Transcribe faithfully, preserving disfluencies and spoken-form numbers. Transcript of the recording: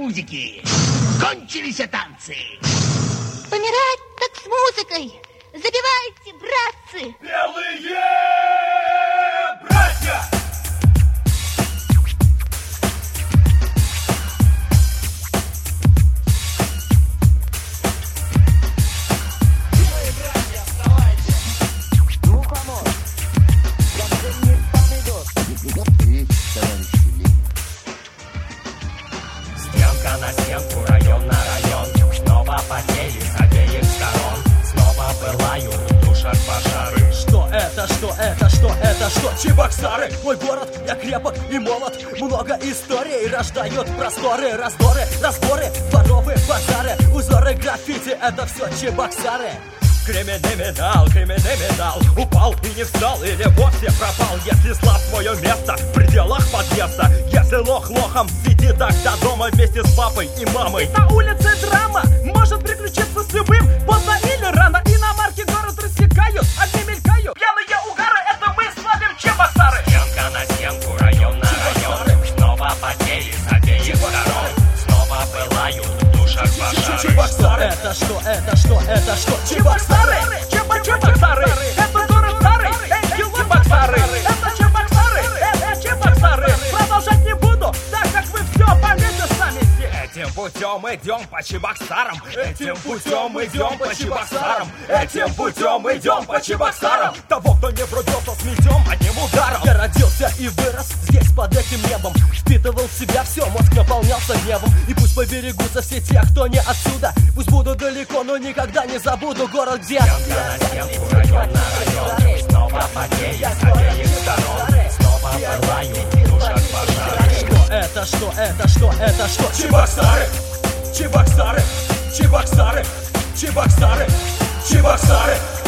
пузики. Кончились танцы. Помирать так с музыкой. Забивайте, братцы. Белые братья. Стенка на стенку, район на район. Снова потеет с обеих сторон. Снова пылают в душах пожары. Что это, что это, что это, что? Чебоксары, мой город, я крепок и молод. Много историй рождают просторы, раздоры, разборы, дворовые базары, узоры граффити, это все Чебоксары. Криминальный медал, криминальный медал. Упал и не встал или вовсе пропал. Если слав свое место в пределах подъезда. Если лох лохом, сиди тогда дома вместе с папой и мамой. На улице драма может приключиться с любым. Поздно или рано, иномарки город рассекают, огни мелькают. Пьяные угары, это мы славим Чебоксары. Стенка на стенку, район на район. Снова потеет с обеих сторон. Снова пылают в душах пожары. Чебоксары, это что, это что, это что? Чебоксары, Чебоксары, это город старый. Эй, Чебоксары, это Чебоксары, это Чебоксары. Продолжать не буду, так как вы все поймете сами здесь. Этим путем идем по Чебоксарам. Этим путем идем по Чебоксарам. Этим путем идем по Чебоксарам. Того, кто не врубился, сметем одним ударом. Я родился и вырос здесь под этим небом. Впитывал в себя все, мозг наполнялся гневом. И пусть поберегутся все те, кто не отсюда. Пусть буду далеко, но никогда не забуду город, где Стенка на стенку, район на район. Снова потеет с обеих сторон. Снова пылают в душах пожары. Что это, что это, что это, что? Чебоксары, Чебоксары, Чебоксары, Чебоксары, Чебоксары.